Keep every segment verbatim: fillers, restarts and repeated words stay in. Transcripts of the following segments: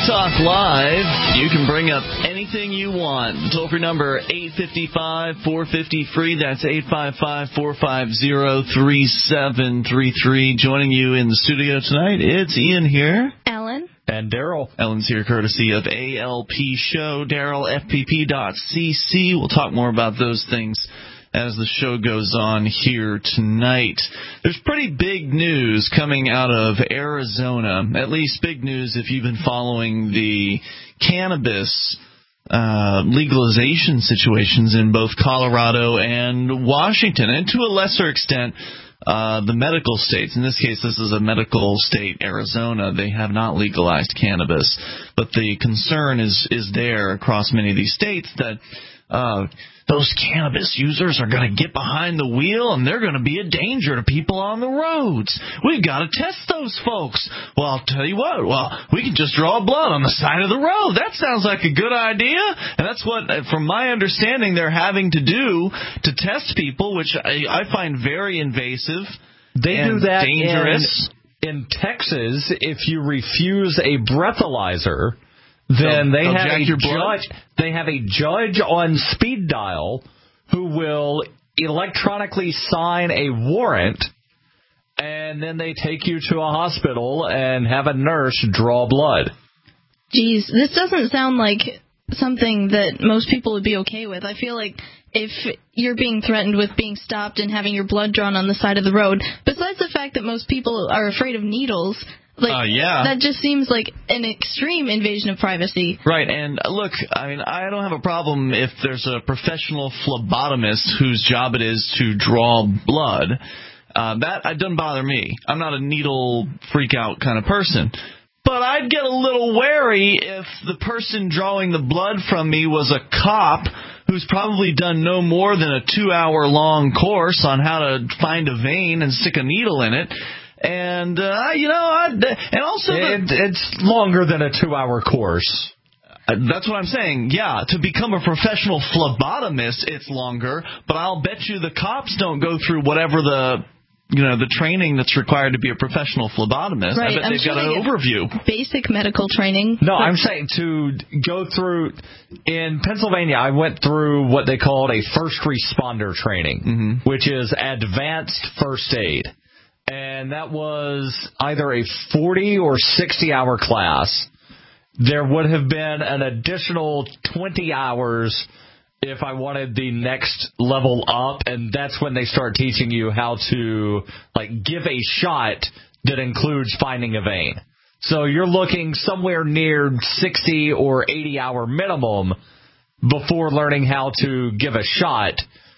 Talk Live. You can bring up anything you want. Toll-free number eight five five, four five zero, free. That's eight five five, four five zero, three seven three three. Joining you in the studio tonight, it's Ian here. Ellen. And Daryl. Ellen's here courtesy of A L P Show. Daryl, F P P dot C C. We'll talk more about those things as the show goes on here tonight. There's pretty big news coming out of Arizona, at least big news if you've been following the cannabis uh, legalization situations in both Colorado and Washington, and to a lesser extent, uh, the medical states. In this case, this is a medical state, Arizona. They have not legalized cannabis, but the concern is, is there across many of these states that uh, those cannabis users are going to get behind the wheel and they're going to be a danger to people on the roads. We've got to test those folks. Well, I'll tell you what, well, we can just draw blood on the side of the road. That sounds like a good idea. And that's what, from my understanding, they're having to do to test people, which I, I find very invasive. They and do that dangerous. In, in Texas. If you refuse a breathalyzer, then They'll, they they'll have jack a your blood? judge. They have a judge on speed dial who will electronically sign a warrant, and then they take you to a hospital and have a nurse draw blood. Geez, this doesn't sound like something that most people would be okay with. I feel like if you're being threatened with being stopped and having your blood drawn on the side of the road, besides the fact that most people are afraid of needles, like, uh, yeah. that just seems like an extreme invasion of privacy. Right, and look, I mean, I don't have a problem if there's a professional phlebotomist whose job it is to draw blood. Uh, that, that doesn't bother me. I'm not a needle freak-out kind of person. But I'd get a little wary if the person drawing the blood from me was a cop who's probably done no more than a two-hour-long course on how to find a vein and stick a needle in it. And, uh, you know, I'd, and also... It, the, it's longer than a two-hour course. Uh, that's what I'm saying. Yeah, to become a professional phlebotomist, it's longer. But I'll bet you the cops don't go through whatever the... you know, the training that's required to be a professional phlebotomist. Right. I bet I'm they've sure got an they overview. Basic medical training. No, I'm saying to go through, in Pennsylvania, I went through what they called a first responder training, mm-hmm. which is advanced first aid. And that was either a forty or sixty hour class. There would have been an additional twenty hours if I wanted the next level up, and that's when they start teaching you how to, like, give a shot that includes finding a vein. So you're looking somewhere near sixty or eighty hour minimum before learning how to give a shot.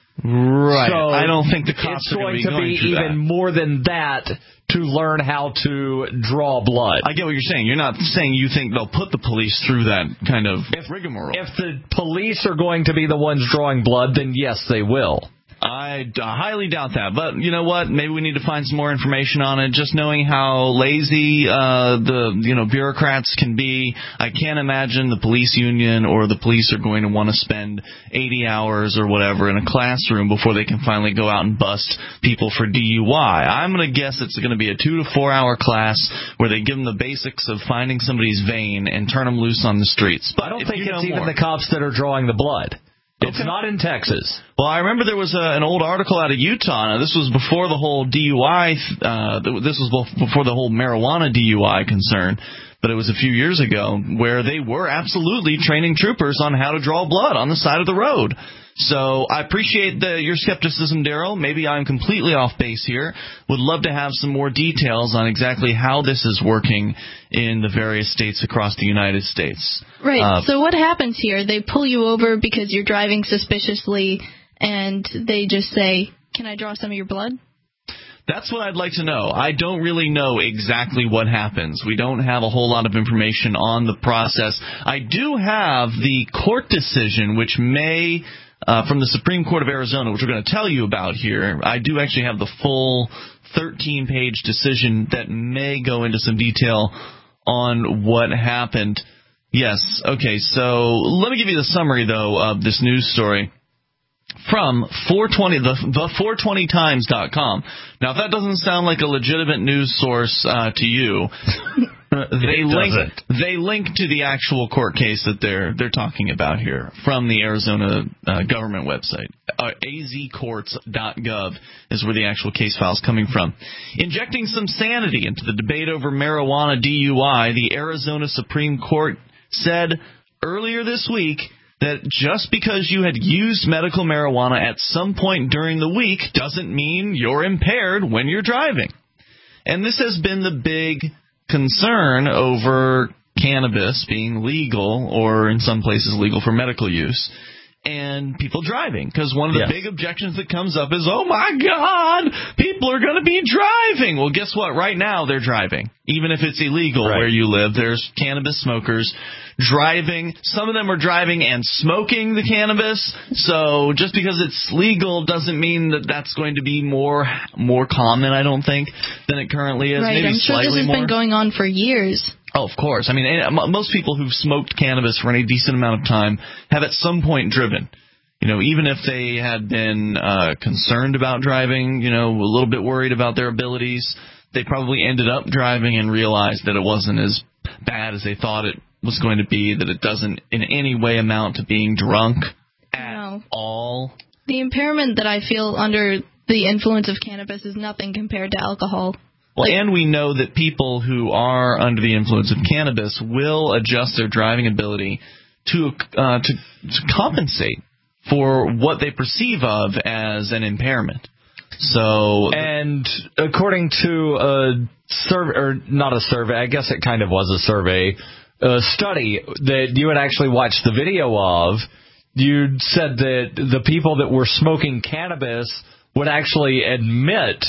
Right. So I don't think the cops it's are going be to going be through even that. more than that to learn how to draw blood. I get what you're saying. You're not saying you think they'll put the police through that kind of if, rigmarole. If the police are going to be the ones drawing blood, then yes, they will. I uh, highly doubt that. But you know what? Maybe we need to find some more information on it. Just knowing how lazy uh, the you know bureaucrats can be, I can't imagine the police union or the police are going to want to spend eighty hours or whatever in a classroom before they can finally go out and bust people for D U I. I'm going to guess it's going to be a two to four hour class where they give them the basics of finding somebody's vein and turn them loose on the streets. But I don't if think you it's know even more, the cops that are drawing the blood. It's okay. not in Texas. Well, I remember there was a, an old article out of Utah. Now, this was before the whole D U I, uh, this was before the whole marijuana D U I concern, but it was a few years ago, where they were absolutely training troopers on how to draw blood on the side of the road. So I appreciate the, your skepticism, Daryl. Maybe I'm completely off base here. Would love to have some more details on exactly how this is working in the various states across the United States. Right. Uh, so what happens here? They pull you over because you're driving suspiciously, and they just say, "Can I draw some of your blood?" That's what I'd like to know. I don't really know exactly what happens. We don't have a whole lot of information on the process. I do have the court decision, which may... Uh, from the Supreme Court of Arizona, which we're going to tell you about here. I do actually have the full thirteen-page decision that may go into some detail on what happened. Yes, okay, so let me give you the summary, though, of this news story. from four twenty, the, the four twenty times dot com. Now, if that doesn't sound like a legitimate news source uh, to you, they link they link to the actual court case that they're they're talking about here from the Arizona uh, government website. Uh, A Z courts dot gov is where the actual case file is coming from. Injecting some sanity into the debate over marijuana D U I, the Arizona Supreme Court said earlier this week that just because you had used medical marijuana at some point during the week doesn't mean you're impaired when you're driving. And this has been the big concern over cannabis being legal, or in some places legal for medical use, and people driving. Because one of the yes. big objections that comes up is, oh my God, people are going to be driving. Well, guess what? Right now they're driving. Even if it's illegal right. where you live, there's cannabis smokers driving. Some of them are driving and smoking the cannabis. So just because it's legal doesn't mean that that's going to be more more common, I don't think, than it currently is. Right. Maybe I'm sure slightly this has more. been going on for years. Oh, of course. I mean, most people who've smoked cannabis for any decent amount of time have at some point driven. You know, even if they had been uh, concerned about driving, you know, a little bit worried about their abilities, they probably ended up driving and realized that it wasn't as bad as they thought it was going to be, that it doesn't in any way amount to being drunk at no. all. The impairment that I feel under the influence of cannabis is nothing compared to alcohol. Well, and we know that people who are under the influence of cannabis will adjust their driving ability to uh, to, to compensate for what they perceive of as an impairment. So, and according to a survey, or not a survey, I guess it kind of was a survey, a study that you had actually watched the video of, you said that the people that were smoking cannabis would actually admit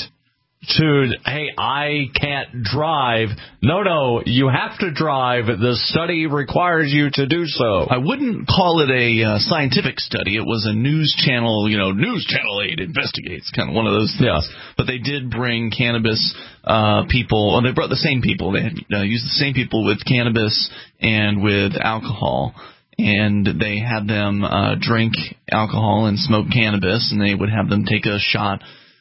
to, hey, I can't drive. No, no, you have to drive. The study requires you to do so. I wouldn't call it a uh, scientific study. It was a news channel, you know, News Channel eight investigates, kind of one of those things. Yeah. But they did bring cannabis uh, people, well, they brought the same people. They had uh, used the same people with cannabis and with alcohol. And they had them uh, drink alcohol and smoke cannabis, and they would have them take a shot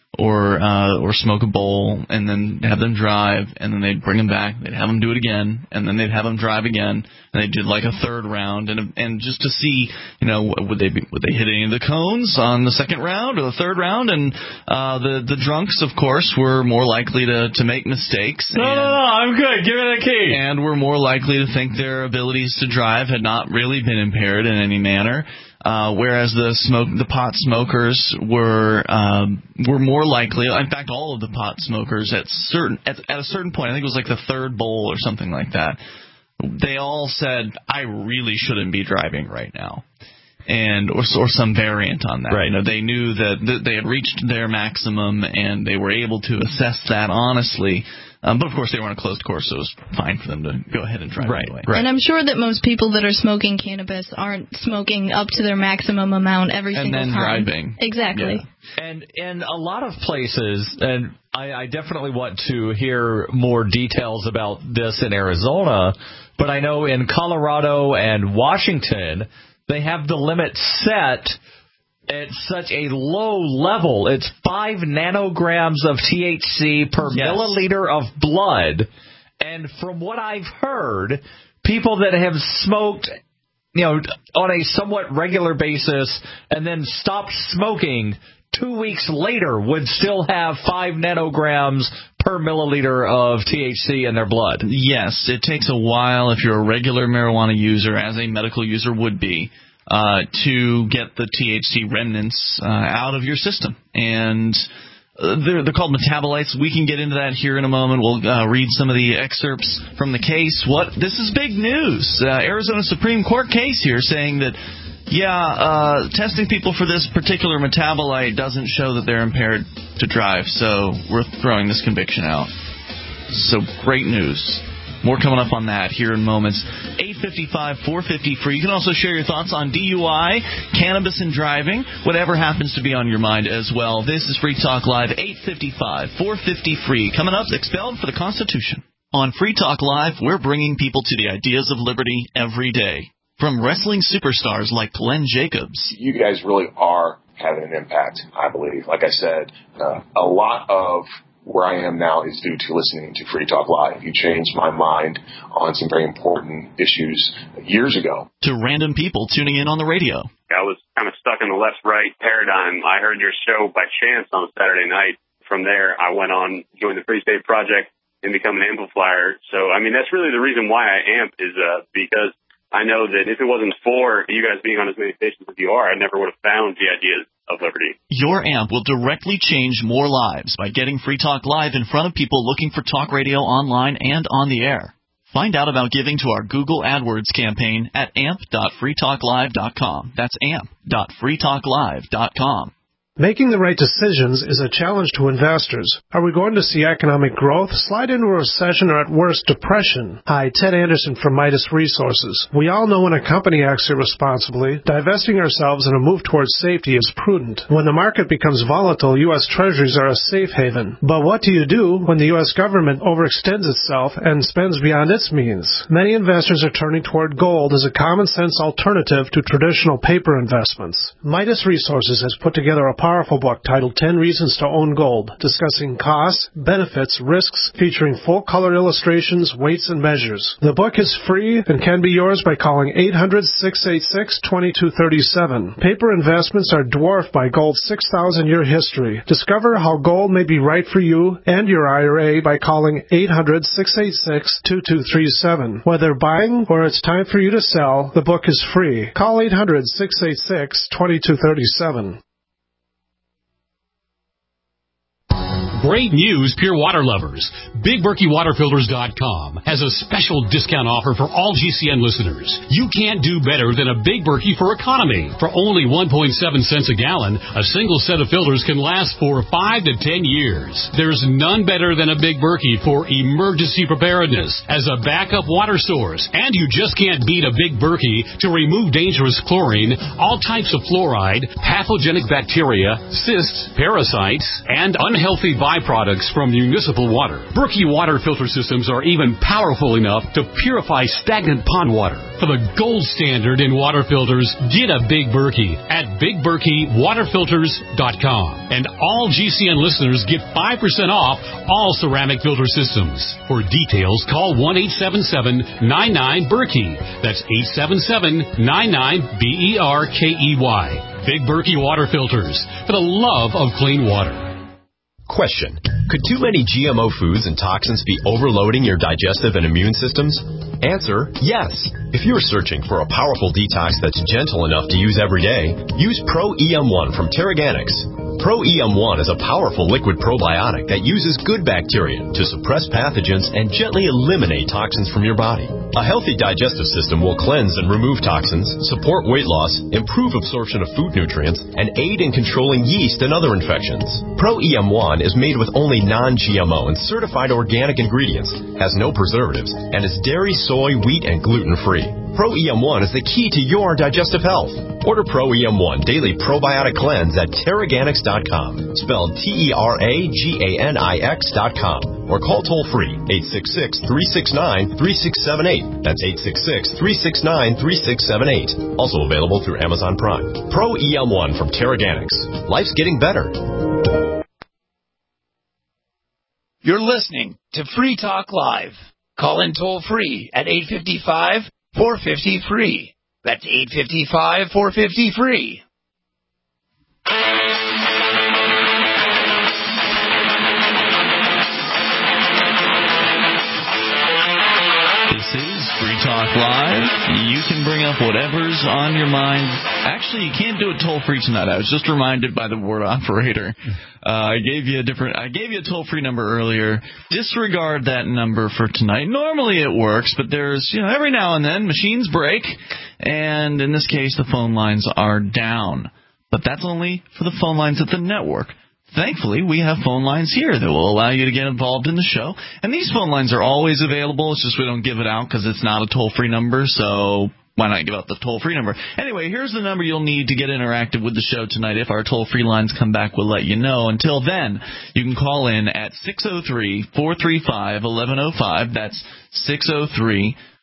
or uh, or smoke a bowl, and then have them drive, and then they'd bring them back, they'd have them do it again, and then they'd have them drive again, and they did like a third round, and and just to see, you know, would they be, would they hit any of the cones on the second round or the third round, and uh, the the drunks, of course, were more likely to, to make mistakes. No, and, no, no, I'm good, give me the key. And were more likely to think their abilities to drive had not really been impaired in any manner. Uh, whereas the smoke, the pot smokers were um, were more likely. In fact, all of the pot smokers at certain at, at a certain point, I think it was like the third bowl or something like that, they all said, "I really shouldn't be driving right now," and or or some variant on that. Right. You know, they knew that, that they had reached their maximum, and they were able to assess that honestly. Um, but, of course, they were on a closed course, so it was fine for them to go ahead and drive right, anyway. Right. And I'm sure that most people that are smoking cannabis aren't smoking up to their maximum amount every and single then time. driving. Exactly. Yeah. And in a lot of places, and I, I definitely want to hear more details about this in Arizona, but I know in Colorado and Washington, they have the limit set at such a low level. It's five nanograms of T H C per yes. milliliter of blood. And from what I've heard, people that have smoked, you know, on a somewhat regular basis and then stopped smoking two weeks later would still have five nanograms per milliliter of T H C in their blood. Yes, it takes a while if you're a regular marijuana user, as a medical user would be, Uh, to get the T H C remnants uh, out of your system. And uh, they're, they're called metabolites. We can get into that here in a moment. We'll uh, read some of the excerpts from the case. What This is big news. Uh, Arizona Supreme Court case here saying that, yeah, uh, testing people for this particular metabolite doesn't show that they're impaired to drive, so we're throwing this conviction out. So great news. More coming up on that here in moments. eight five five, four five zero, free. You can also share your thoughts on D U I, cannabis and driving, whatever happens to be on your mind as well. This is Free Talk Live, eight five five, four five zero, free. Coming up, Expelled for the Constitution. On Free Talk Live, we're bringing people to the ideas of liberty every day. From wrestling superstars like Glenn Jacobs. You guys really are having an impact, I believe. Like I said, uh, a lot of where I am now is due to listening to Free Talk Live. You changed my mind on some very important issues years ago. To random people tuning in on the radio. I was kind of stuck in the left-right paradigm. I heard your show by chance on Saturday night. From there, I went on, joined the Free State Project, and become an amplifier. So, I mean, that's really the reason why I amp is uh, because I know that if it wasn't for you guys being on as many stations as you are, I never would have found the ideas of liberty. Your amp will directly change more lives by getting Free Talk Live in front of people looking for talk radio online and on the air. Find out about giving to our Google AdWords campaign at amp dot free talk live dot com. That's amp dot free talk live dot com. Making the right decisions is a challenge to investors. Are we going to see economic growth, slide into a recession, or at worst, depression? Hi, Ted Anderson from Midas Resources. We all know when a company acts irresponsibly, divesting ourselves in a move towards safety is prudent. When the market becomes volatile, U S Treasuries are a safe haven. But what do you do when the U S government overextends itself and spends beyond its means? Many investors are turning toward gold as a common-sense alternative to traditional paper investments. Midas Resources has put together a powerful book titled ten Reasons to Own Gold, discussing costs, benefits, risks, featuring full-color illustrations, weights, and measures. The book is free and can be yours by calling eight hundred, six eight six, two two three seven. Paper investments are dwarfed by gold's six thousand year history. Discover how gold may be right for you and your I R A by calling eight hundred, six eight six, two two three seven. Whether buying or it's time for you to sell, the book is free. Call eight hundred, six eight six, two two three seven. Great news, Pure Water lovers. Big Berkey Water Filters dot com has a special discount offer for all G C N listeners. You can't do better than a Big Berkey for economy. For only one point seven cents a gallon, a single set of filters can last for five to ten years. There's none better than a Big Berkey for emergency preparedness as a backup water source. And you just can't beat a Big Berkey to remove dangerous chlorine, all types of fluoride, pathogenic bacteria, cysts, parasites, and unhealthy viruses. Byproducts from municipal water. Berkey water filter systems are even powerful enough to purify stagnant pond water. For the gold standard in water filters, get a Big Berkey at Big Berkey Water Filters dot com. And all G C N listeners get five percent off all ceramic filter systems. For details, call one eight seven seven, nine nine, Berkey. That's eight seven seven, nine nine, B E R K E Y. Big Berkey Water Filters, for the love of clean water. Question. Could too many G M O foods and toxins be overloading your digestive and immune systems? Answer, yes. If you're searching for a powerful detox that's gentle enough to use every day, use Pro E M one from Terraganics. Pro E M one is a powerful liquid probiotic that uses good bacteria to suppress pathogens and gently eliminate toxins from your body. A healthy digestive system will cleanse and remove toxins, support weight loss, improve absorption of food nutrients, and aid in controlling yeast and other infections. Pro E M one is made with only non-G M O and certified organic ingredients, has no preservatives, and is dairy, soy, wheat, and gluten-free. Pro E M one is the key to your digestive health. Order Pro E M one Daily Probiotic Cleanse at Terraganics dot com, spelled T E R A G A N I X dot com, or call toll-free eight six six, three six nine, three six seven eight. That's eight six six, three six nine, three six seven eight. Also available through Amazon Prime. Pro E M one from Terraganics. Life's getting better. You're listening to Free Talk Live. Call in toll-free at eight five five, four five zero, free. That's eight five five, four five zero, free. This is Free Talk Live. You can bring up whatever's on your mind. Actually, you can't do it toll-free tonight. I was just reminded by the board operator. Uh, I gave you a different, I gave you a toll-free number earlier. Disregard that number for tonight. Normally it works, but there's, you know, every now and then machines break, and in this case the phone lines are down. But that's only for the phone lines at the network. Thankfully, we have phone lines here that will allow you to get involved in the show. And these phone lines are always available. It's just we don't give it out because it's not a toll-free number, so why not give out the toll-free number? Anyway, here's the number you'll need to get interactive with the show tonight. If our toll-free lines come back, we'll let you know. Until then, you can call in at six oh three, four three five, one one oh five. That's six oh three,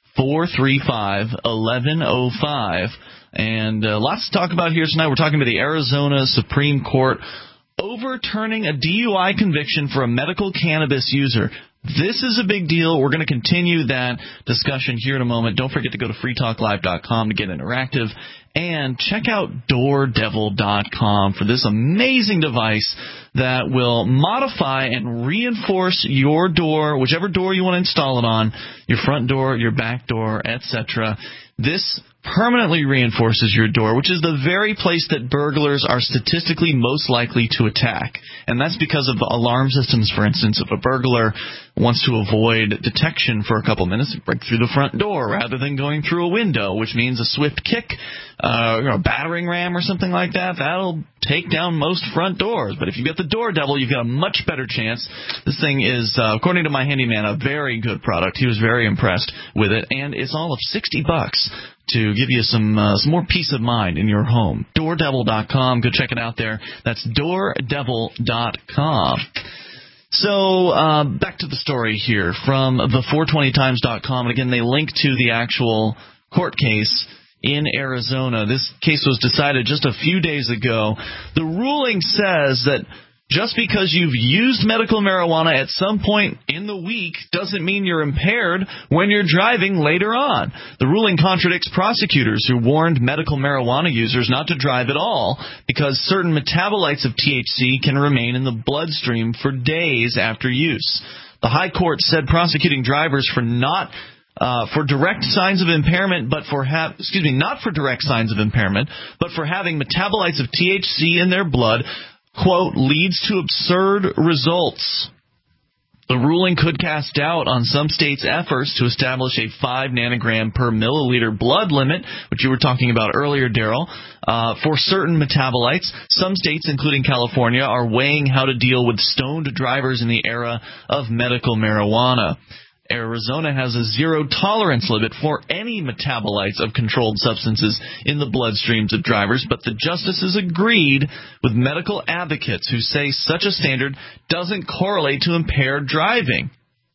four three five, one one zero five. And uh, lots to talk about here tonight. We're talking about the Arizona Supreme Court overturning a D U I conviction for a medical cannabis user. This is a big deal. We're going to continue that discussion here in a moment. Don't forget to go to free talk live dot com to get interactive. And check out door devil dot com for this amazing device that will modify and reinforce your door, whichever door you want to install it on, your front door, your back door, et cetera. This permanently reinforces your door, which is the very place that burglars are statistically most likely to attack. And that's because of alarm systems, for instance. If a burglar wants to avoid detection for a couple minutes, break through the front door rather than going through a window, which means a swift kick, uh, you know, a battering ram or something like that, that'll take down most front doors. But if you've got the Door Devil, you've got a much better chance. This thing is, uh, according to my handyman, a very good product. He was very impressed with it, and it's all of sixty bucks to give you some uh, some more peace of mind in your home. door devil dot com. Go check it out there. That's door devil dot com. So uh, back to the story here from the four twenty times dot com. And again, they link to the actual court case in Arizona. This case was decided just a few days ago. The ruling says that just because you've used medical marijuana at some point in the week doesn't mean you're impaired when you're driving later on. The ruling contradicts prosecutors who warned medical marijuana users not to drive at all because certain metabolites of T H C can remain in the bloodstream for days after use. The High Court said prosecuting drivers for not Uh, for direct signs of impairment, but for ha- excuse me, not for direct signs of impairment, but for having metabolites of T H C in their blood, quote, leads to absurd results. The ruling could cast doubt on some states' efforts to establish a five nanogram per milliliter blood limit, which you were talking about earlier, Daryl, uh, for certain metabolites. Some states, including California, are weighing how to deal with stoned drivers in the era of medical marijuana. Arizona has a zero-tolerance limit for any metabolites of controlled substances in the bloodstreams of drivers, but the justices agreed with medical advocates who say such a standard doesn't correlate to impaired driving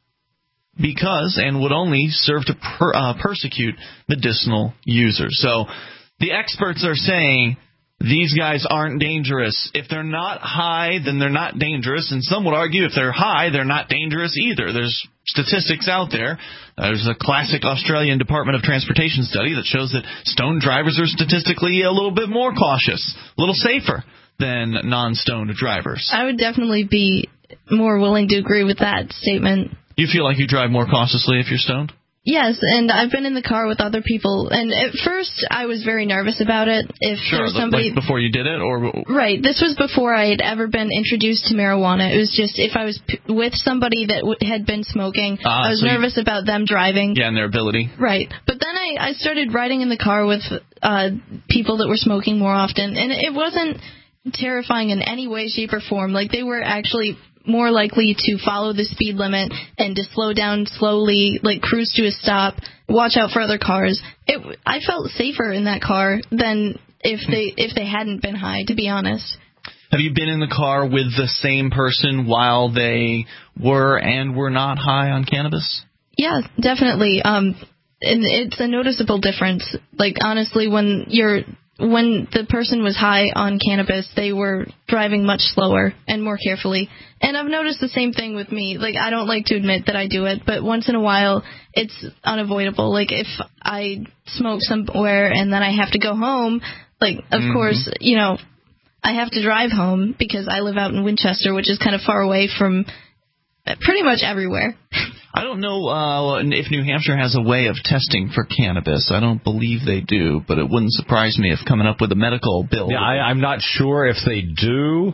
because, and would only serve to per, uh, persecute medicinal users. So the experts are saying these guys aren't dangerous. If they're not high, then they're not dangerous. And some would argue if they're high, they're not dangerous either. There's statistics out there. There's a classic Australian Department of Transportation study that shows that stoned drivers are statistically a little bit more cautious, a little safer than non-stoned drivers. I would definitely be more willing to agree with that statement. You feel like you drive more cautiously if you're stoned? Yes, and I've been in the car with other people, and at first I was very nervous about it. If sure, there was somebody, like before you did it, or right, this was before I had ever been introduced to marijuana. It was just if I was p- with somebody that w- had been smoking, uh, I was so nervous you, about them driving. Yeah, and their ability. Right, but then I, I started riding in the car with uh, people that were smoking more often, and it wasn't terrifying in any way, shape, or form. Like they were actually more likely to follow the speed limit and to slow down slowly, like cruise to a stop, watch out for other cars. It, I felt safer in that car than if they if they hadn't been high, to be honest. Have you been in the car with the same person while they were and were not high on cannabis? Yeah, definitely. Um, and it's a noticeable difference. Like, honestly, when you're when the person was high on cannabis, they were driving much slower and more carefully. And I've noticed the same thing with me. Like, I don't like to admit that I do it, but once in a while, it's unavoidable. Like, if I smoke somewhere and then I have to go home, like, of mm-hmm. course, you know, I have to drive home because I live out in Winchester, which is kind of far away from pretty much everywhere. I don't know uh, if New Hampshire has a way of testing for cannabis. I don't believe they do, but it wouldn't surprise me if coming up with a medical bill. Yeah, I, I'm not sure if they do,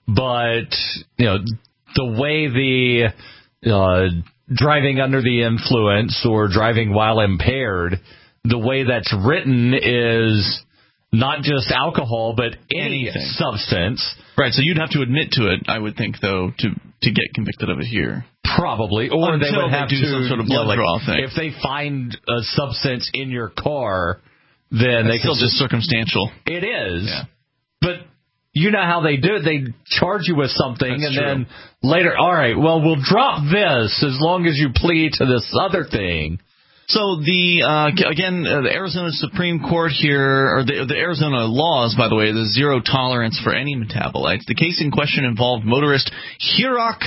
but you know, the way the uh, driving under the influence or driving while impaired, the way that's written is not just alcohol, but any Anything. substance. Right, so you'd have to admit to it, I would think, though, to to get convicted of it here. Probably, or Until they would have they do to some sort of blood you know, like, draw thing. If they find a substance in your car, then That's they still can just circumstantial. It is, yeah. But you know how they do it. They charge you with something, That's and true. then later, all right, well, we'll drop this as long as you plead to this other thing. So the uh, again, uh, the Arizona Supreme Court here, or the, the Arizona laws, by the way, the zero tolerance for any metabolites. The case in question involved motorist Hirok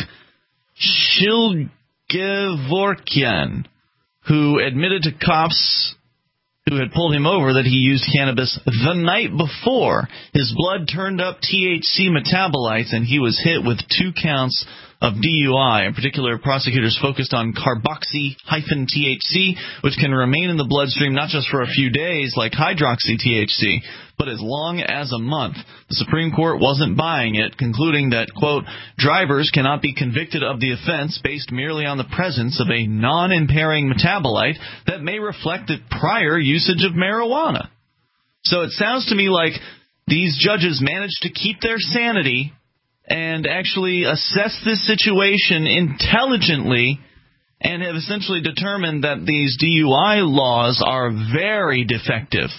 Shilgevorkian, who admitted to cops who had pulled him over that he used cannabis the night before. His blood turned up T H C metabolites, and he was hit with two counts of D U I. In particular, prosecutors focused on carboxy-T H C, which can remain in the bloodstream not just for a few days like hydroxy-T H C, but as long as a month. The Supreme Court wasn't buying it, concluding that, quote, drivers cannot be convicted of the offense based merely on the presence of a non-impairing metabolite that may reflect the prior usage of marijuana. So it sounds to me like these judges managed to keep their sanity and actually assess this situation intelligently and have essentially determined that these D U I laws are very defective.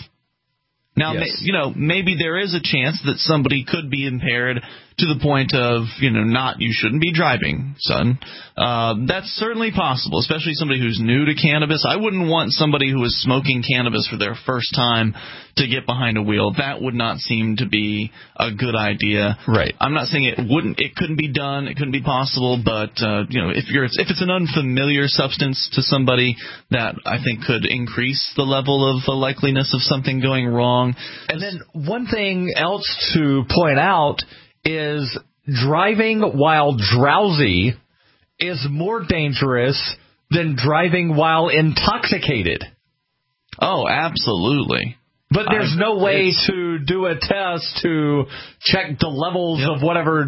Now, yes. you know, maybe there is a chance that somebody could be impaired to the point of, you know, not, you shouldn't be driving, son. Uh, that's certainly possible, especially somebody who's new to cannabis. I wouldn't want somebody who is smoking cannabis for their first time to get behind a wheel. That would not seem to be a good idea. Right. I'm not saying it wouldn't, it couldn't be done, it couldn't be possible, but, uh, you know, if you're, if it's an unfamiliar substance to somebody, that I think could increase the level of the likeliness of something going wrong. And then one thing else to point out is driving while drowsy is more dangerous than driving while intoxicated. Oh, absolutely. But there's I, no way to do a test to check the levels yep. of whatever.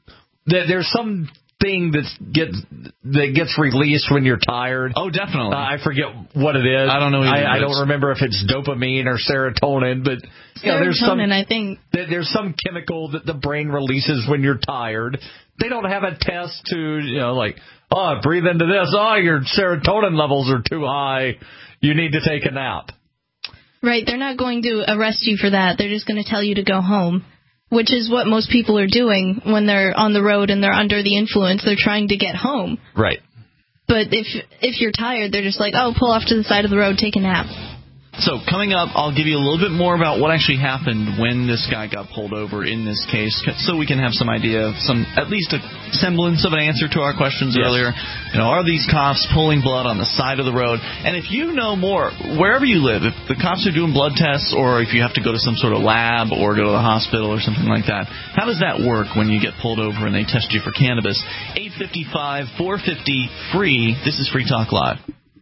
There's some thing that's get, that gets released when you're tired. Oh, definitely. Uh, I forget what it is. I don't know. I, I don't remember if it's dopamine or serotonin, but you know, there's some. I think there's some chemical that the brain releases when you're tired. They don't have a test to, you know, like, oh, breathe into this. Oh, your serotonin levels are too high. You need to take a nap. Right. They're not going to arrest you for that. They're just going to tell you to go home. Which is what most people are doing when they're on the road and they're under the influence. They're trying to get home. Right. But if if you're tired, they're just like, oh, pull off to the side of the road, take a nap. So coming up, I'll give you a little bit more about what actually happened when this guy got pulled over in this case, so we can have some idea of some, at least a semblance of an answer to our questions yes. earlier. You know, are these cops pulling blood on the side of the road? And if you know more, wherever you live, if the cops are doing blood tests or if you have to go to some sort of lab or go to the hospital or something like that, how does that work when you get pulled over and they test you for cannabis? eight five five, four five zero, free. This is Free Talk Live.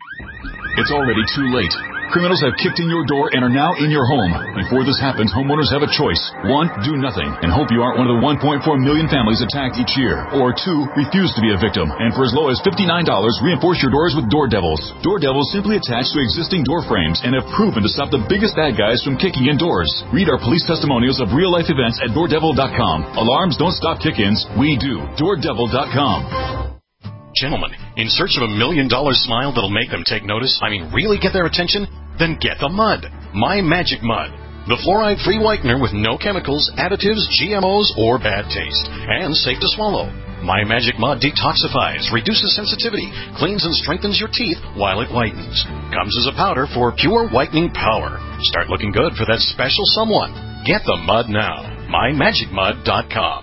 It's already too late. Criminals have kicked in your door and are now in your home. Before this happens, homeowners have a choice. One, do nothing and hope you aren't one of the one point four million families attacked each year. Or two, refuse to be a victim. And for as low as fifty-nine dollars, reinforce your doors with Door Devils. Door Devils simply attach to existing door frames and have proven to stop the biggest bad guys from kicking in doors. Read our police testimonials of real-life events at door devil dot com. Alarms don't stop kick-ins. We do. door devil dot com. Gentlemen, in search of a million dollar smile that'll make them take notice, I mean really get their attention? Then get the mud. My Magic Mud. The fluoride-free whitener with no chemicals, additives, G M Os, or bad taste. And safe to swallow. My Magic Mud detoxifies, reduces sensitivity, cleans and strengthens your teeth while it whitens. Comes as a powder for pure whitening power. Start looking good for that special someone. Get the mud now. my magic mud dot com.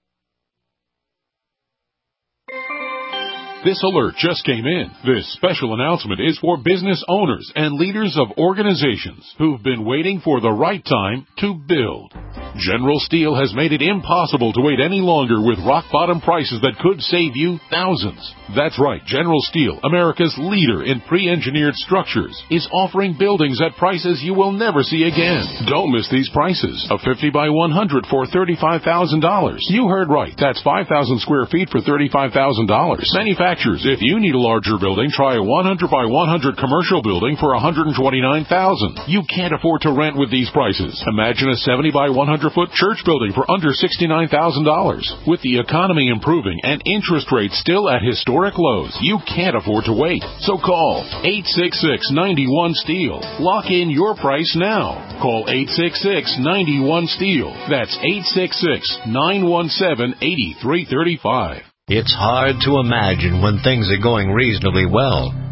This alert just came in. This special announcement is for business owners and leaders of organizations who've been waiting for the right time to build. General Steel has made it impossible to wait any longer with rock-bottom prices that could save you thousands. That's right, General Steel, America's leader in pre-engineered structures, is offering buildings at prices you will never see again. Don't miss these prices. A fifty by one hundred for thirty-five thousand dollars. You heard right. That's five thousand square feet for thirty-five thousand dollars. Manufacturers, if you need a larger building, try a one hundred by one hundred commercial building for one hundred twenty-nine thousand dollars. You can't afford to rent with these prices. Imagine a seventy by one hundred foot church building for under sixty-nine thousand dollars. With the economy improving and interest rates still at historic lows, you can't afford to wait. So call eight six six, nine one, STEEL. Lock in your price now. Call eight six six, nine one, STEEL. That's eight six six, nine one seven, eight three three five. It's hard to imagine when things are going reasonably well.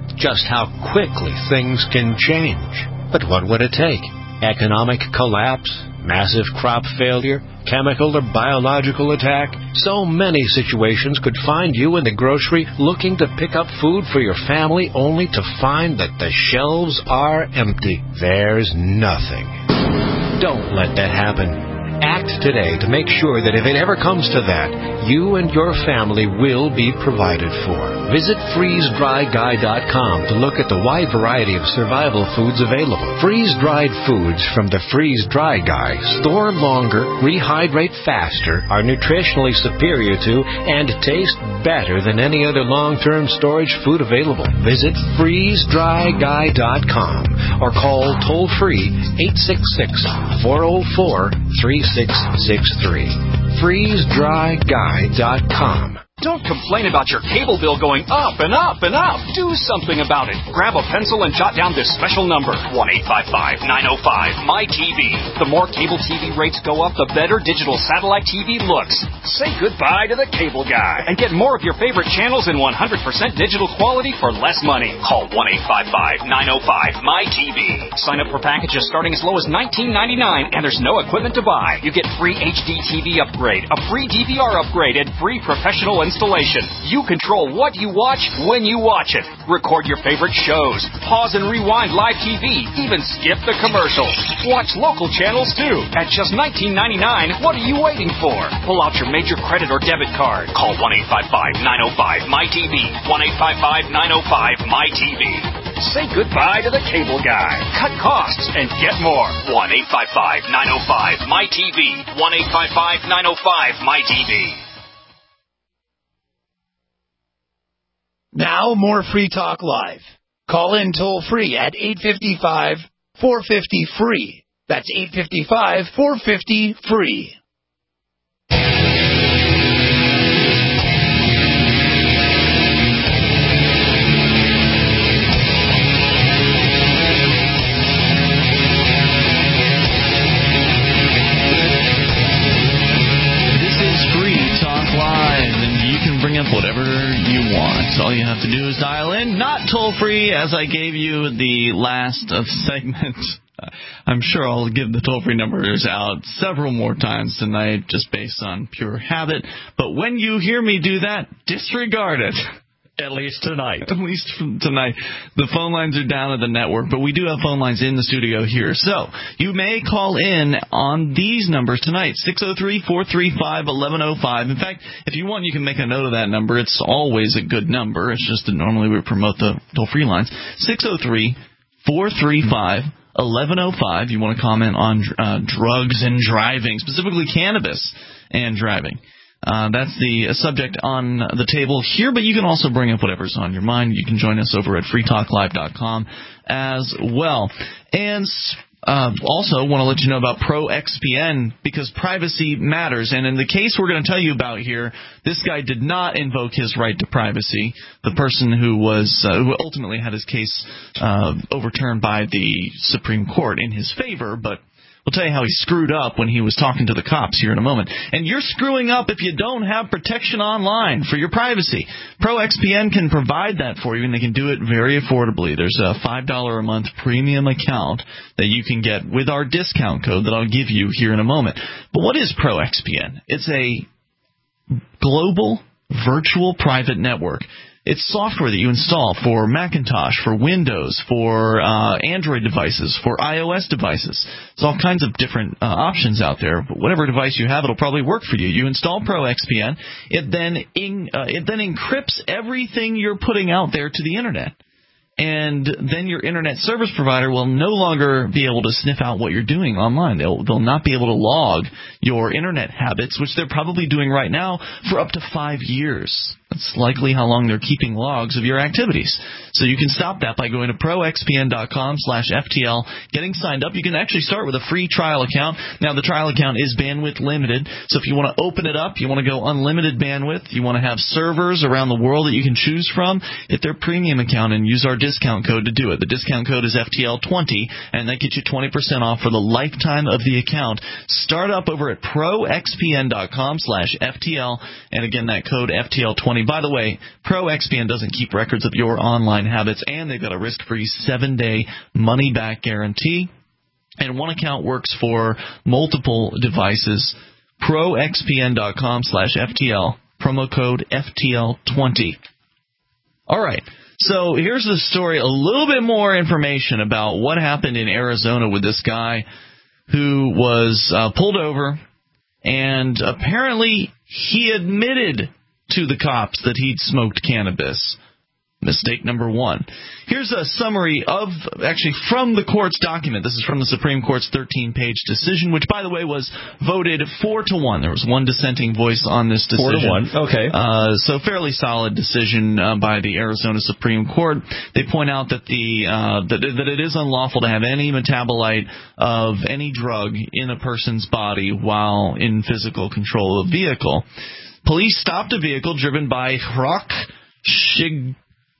just how quickly things can change. But what would it take? Economic collapse? Massive crop failure? Chemical or biological attack? So many situations could find you in the grocery looking to pick up food for your family only to find that the shelves are empty. There's nothing. Don't let that happen. Act today to make sure that if it ever comes to that, you and your family will be provided for. Visit freeze dry guy dot com to look at the wide variety of survival foods available. Freeze-dried foods from the Freeze Dry Guy store longer, rehydrate faster, are nutritionally superior to, and taste better than any other long-term storage food available. Visit freeze dry guy dot com or call toll-free eight six six, four zero four, three six six three. freeze dry guy dot com. Don't complain about your cable bill going up and up and up. Do something about it. Grab a pencil and jot down this special number, one eight five five, nine oh five, M Y T V. The more cable T V rates go up, the better digital satellite T V looks. Say goodbye to the cable guy and get more of your favorite channels in one hundred percent digital quality for less money. Call one eight five five, nine oh five, M Y T V. Sign up for packages starting as low as nineteen ninety-nine, and there's no equipment to buy. You get free H D T V upgrade, a free D V R upgrade, and free professional installation. You control what you watch when you watch it. Record your favorite shows. Pause and rewind live T V. Even skip the commercials. Watch local channels too. At just nineteen ninety-nine, what are you waiting for? Pull out your major credit or debit card. Call one eight five five, nine oh five, M Y T V. one eight five five, nine oh five, M Y T V. Say goodbye to the cable guy. Cut costs and get more. one eight five five, nine oh five, M Y T V. one eight five five, nine oh five, M Y T V. Now, more Free Talk Live. Call in toll-free at eight five five, four five zero, free. That's eight five five, four five zero, free. Whatever you want. All you have to do is dial in, not toll-free, as I gave you the last of segment. I'm sure I'll give the toll-free numbers out several more times tonight, just based on pure habit. But when you hear me do that, disregard it. At least tonight. At least tonight. The phone lines are down at the network, but we do have phone lines in the studio here. So you may call in on these numbers tonight, six oh three, four three five, eleven oh five. In fact, if you want, you can make a note of that number. It's always a good number. It's just that normally we promote the toll-free lines. six oh three, four three five, eleven oh five. You want to comment on uh, drugs and driving, specifically cannabis and driving. Uh, that's the uh, subject on the table here, but you can also bring up whatever's on your mind. You can join us over at free talk live dot com as well. And uh, also want to let you know about Pro X P N, because privacy matters. And in the case we're going to tell you about here, this guy did not invoke his right to privacy. The person who was uh, who ultimately had his case uh, overturned by the Supreme Court in his favor, but we'll tell you how he screwed up when he was talking to the cops here in a moment. And you're screwing up if you don't have protection online for your privacy. Pro X P N can provide that for you, and they can do it very affordably. There's a five dollars a month premium account that you can get with our discount code that I'll give you here in a moment. But what is Pro X P N? It's a global virtual private network. It's software that you install for Macintosh, for Windows, for uh, Android devices, for iOS devices. There's all kinds of different uh, options out there, but whatever device you have, it'll probably work for you. You install Pro X P N. It then in, uh, it then encrypts everything you're putting out there to the Internet. And then your Internet service provider will no longer be able to sniff out what you're doing online. They'll, they'll not be able to log your Internet habits, which they're probably doing right now, for up to five years. That's likely how long they're keeping logs of your activities. So you can stop that by going to pro x p n dot com slash F T L, getting signed up. You can actually start with a free trial account. Now, the trial account is bandwidth limited, so if you want to open it up, you want to go unlimited bandwidth, you want to have servers around the world that you can choose from, get their premium account and use our discount code to do it. The discount code is F T L twenty, and that gets you twenty percent off for the lifetime of the account. Start up over at pro x p n dot com slash F T L, and again, that code F T L twenty money. By the way, ProXPN doesn't keep records of your online habits, and they've got a risk-free seven-day money-back guarantee. And one account works for multiple devices. ProXPN.com slash FTL, promo code F T L twenty. All right. So here's the story, a little bit more information about what happened in Arizona with this guy who was uh, pulled over, and apparently he admitted to the cops that he'd smoked cannabis. Mistake number one. Here's a summary of, actually, from the court's document. This is from the Supreme Court's thirteen-page decision, which, by the way, was voted four to one. There was one dissenting voice on this decision. Four to one, okay. Uh, so fairly solid decision uh, by the Arizona Supreme Court. They point out that the uh, that, that it is unlawful to have any metabolite of any drug in a person's body while in physical control of a vehicle. Police stopped a vehicle driven by Hrok Shig.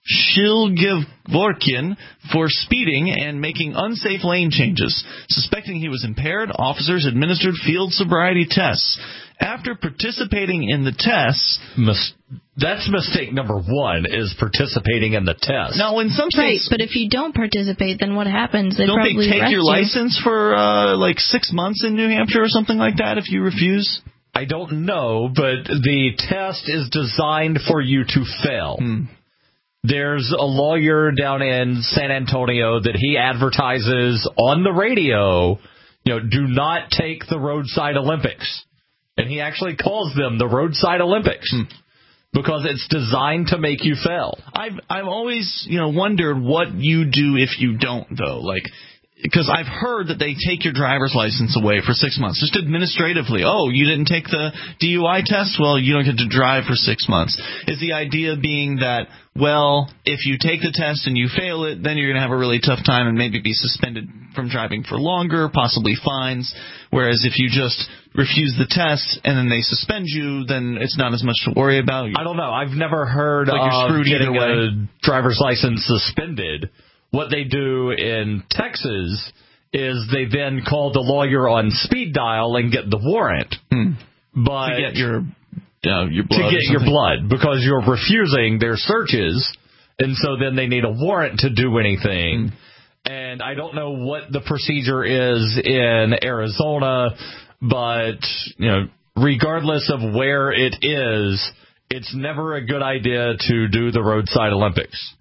Shilgevorkian for speeding and making unsafe lane changes. Suspecting he was impaired, officers administered field sobriety tests. After participating in the tests... Mis- that's mistake number one, is participating in the test. Now, in some states... Right, but if you don't participate, then what happens? They don't probably they take arrest your you. license for, uh, like, six months in New Hampshire or something like that if you refuse? I don't know, but the test is designed for you to fail. Hmm. There's a lawyer down in San Antonio that he advertises on the radio, you know, do not take the roadside Olympics. And he actually calls them the roadside Olympics hmm. because it's designed to make you fail. I've I've always, you know, wondered what you do if you don't, though. Like, because I've heard that they take your driver's license away for six months, just administratively. Oh, you didn't take the D U I test? Well, you don't get to drive for six months. Is the idea being that, well, if you take the test and you fail it, then you're going to have a really tough time and maybe be suspended from driving for longer, possibly fines. Whereas if you just refuse the test and then they suspend you, then it's not as much to worry about. I don't know. I've never heard like you're of screwed getting either way. a driver's license suspended. What they do in Texas is they then call the lawyer on speed dial and get the warrant. Hmm. But to get your uh, your blood to get your blood because you're refusing their searches, and so then they need a warrant to do anything. Hmm. And I don't know what the procedure is in Arizona, but you know, regardless of where it is, it's never a good idea to do the roadside Olympics.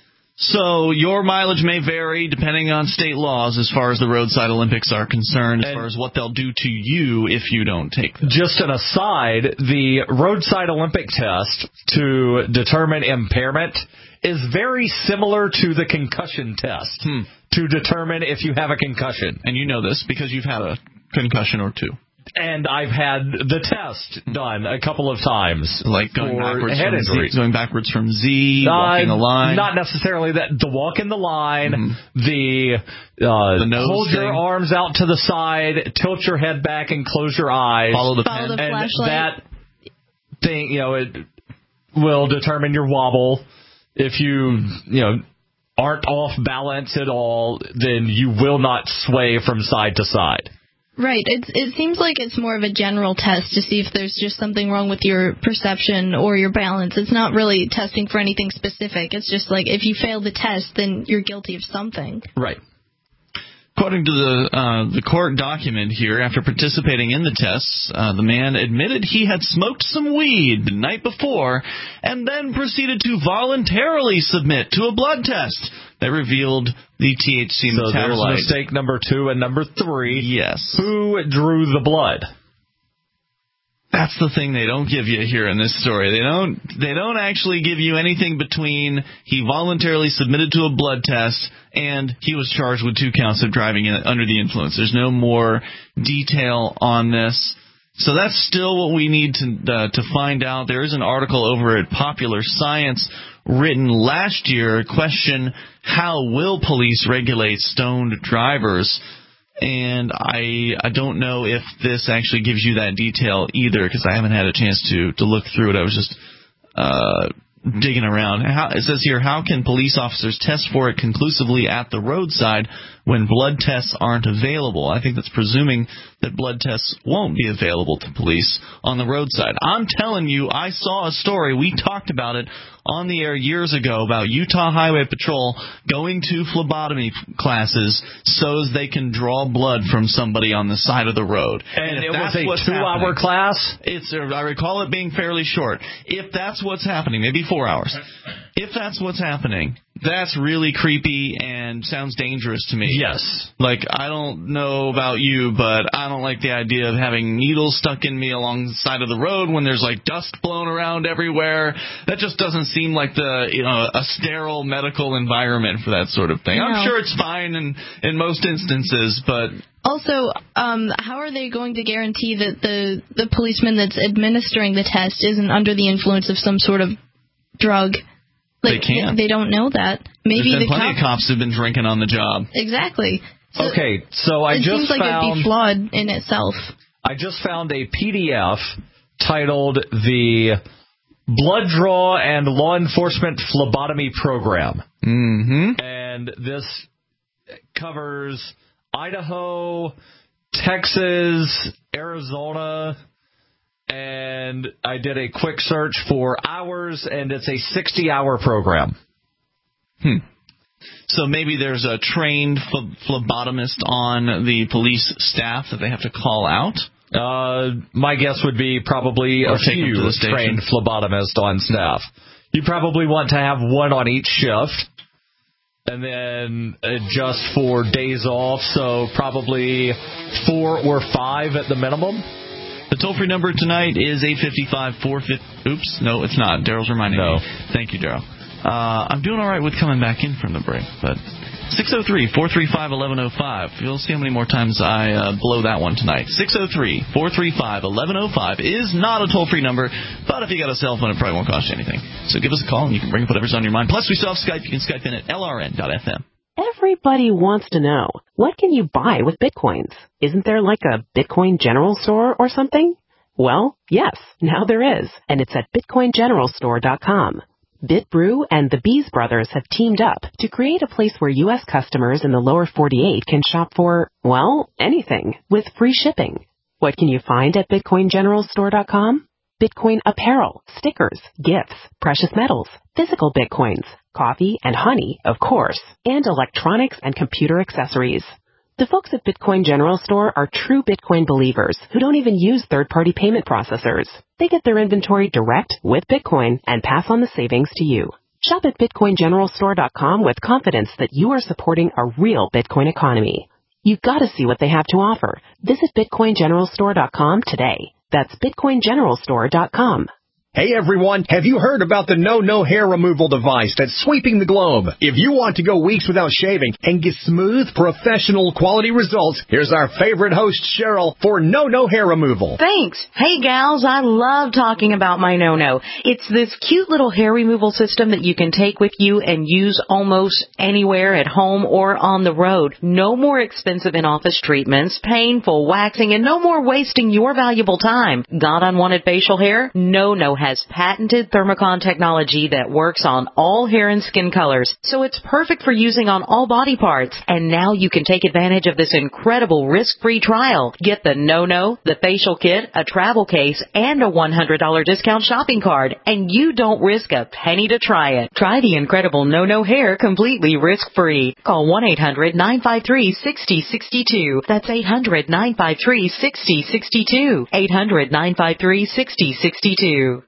So your mileage may vary depending on state laws as far as the roadside Olympics are concerned, as and far as what they'll do to you if you don't take them. Just an aside, the roadside Olympic test to determine impairment is very similar to the concussion test hmm. to determine if you have a concussion. And you know this because you've had a concussion or two. And I've had the test done a couple of times. Like going backwards, head from injury. Z, going backwards from Z, walking uh, the line. Not necessarily that. The walk in the line, mm-hmm. the, uh, the nose hold thing. your arms out to the side, tilt your head back and close your eyes. Follow the Follow pen. the and flashlight. that thing, you know, it will determine your wobble. If you, you know, aren't off balance at all, then you will not sway from side to side. Right. It, it seems like it's more of a general test to see if there's just something wrong with your perception or your balance. It's not really testing for anything specific. It's just like if you fail the test, then you're guilty of something. Right. According to the uh, the court document here, after participating in the tests, uh, the man admitted he had smoked some weed the night before and then proceeded to voluntarily submit to a blood test that revealed the T H C so metabolite. So there's mistake number two and number three. Yes. Who drew the blood? That's the thing they don't give you here in this story. They don't they don't actually give you anything between he voluntarily submitted to a blood test and he was charged with two counts of driving in, under the influence. There's no more detail on this. So that's still what we need to uh, to find out. There is an article over at Popular Science written last year, question how will police regulate stoned drivers? And I I don't know if this actually gives you that detail either, because I haven't had a chance to, to look through it. I was just uh, digging around. How, it says here, how can police officers test for it conclusively at the roadside when blood tests aren't available. I think that's presuming that blood tests won't be available to police on the roadside. I'm telling you, I saw a story. We talked about it on the air years ago about Utah Highway Patrol going to phlebotomy classes so as they can draw blood from somebody on the side of the road. And, and it was a two-hour class? It's a, I recall it being fairly short. If that's what's happening, maybe four hours. If that's what's happening, that's really creepy and sounds dangerous to me. Yes. Like, I don't know about you, but I don't like the idea of having needles stuck in me along the side of the road when there's, like, dust blown around everywhere. That just doesn't seem like the, you know, a sterile medical environment for that sort of thing. No. I'm sure it's fine in, in most instances, but... Also, um, how are they going to guarantee that the, the policeman that's administering the test isn't under the influence of some sort of drug? Like, they can't. They don't know that. Maybe There's been the plenty cop- of cops who've been drinking on the job. Exactly. So okay, so I it just seems like found... it'd be flawed in itself. I just found a P D F titled The Blood Draw and Law Enforcement Phlebotomy Program. Mm-hmm. And this covers Idaho, Texas, Arizona, and I did a quick search for hours, and it's a sixty-hour program. Hmm. So maybe there's a trained ph- phlebotomist on the police staff that they have to call out? Uh, my guess would be probably Or a take them few to the station. trained phlebotomists on staff. You probably want to have one on each shift, and then adjust for days off, so probably four or five at the minimum. The toll-free number tonight is eight five five, four fifty... Oops, no, it's not. Daryl's reminding no. me. Thank you, Daryl. Uh, I'm doing all right with coming back in from the break, but six oh three, four three five, one one oh five. You'll see how many more times I uh, blow that one tonight. six oh three, four three five, one one oh five is not a toll-free number, but if you got a cell phone, it probably won't cost you anything. So give us a call, and you can bring up whatever's on your mind. Plus, we still have Skype. You can Skype in at L R N dot F M. Everybody wants to know, what can you buy with Bitcoins? Isn't there like a Bitcoin general store or something? Well, yes, now there is, and it's at bitcoin general store dot com. BitBrew and the Bees Brothers have teamed up to create a place where U S customers in the lower forty-eight can shop for, well, anything, with free shipping. What can you find at bitcoin general store dot com? Bitcoin apparel, stickers, gifts, precious metals, physical Bitcoins, coffee and honey, of course, and electronics and computer accessories. The folks at Bitcoin General Store are true Bitcoin believers who don't even use third-party payment processors. They get their inventory direct with Bitcoin and pass on the savings to you. Shop at bitcoin general store dot com with confidence that you are supporting a real Bitcoin economy. You've got to see what they have to offer. Visit bitcoin general store dot com today. That's bitcoin general store dot com. Hey everyone, have you heard about the No No hair removal device that's sweeping the globe? If you want to go weeks without shaving and get smooth, professional quality results, here's our favorite host, Cheryl, for No No hair removal. Thanks. Hey gals, I love talking about my No No. It's this cute little hair removal system that you can take with you and use almost anywhere at home or on the road. No more expensive in-office treatments, painful waxing, and no more wasting your valuable time. Got unwanted facial hair? No No has patented Thermocon technology that works on all hair and skin colors, so it's perfect for using on all body parts. And now you can take advantage of this incredible risk-free trial. Get the No No, the facial kit, a travel case, and a one hundred dollars discount shopping card, and you don't risk a penny to try it. Try the incredible No No hair completely risk-free. Call one eight hundred nine five three six zero six two. That's eight hundred nine five three six zero six two. eight hundred nine five three six zero six two.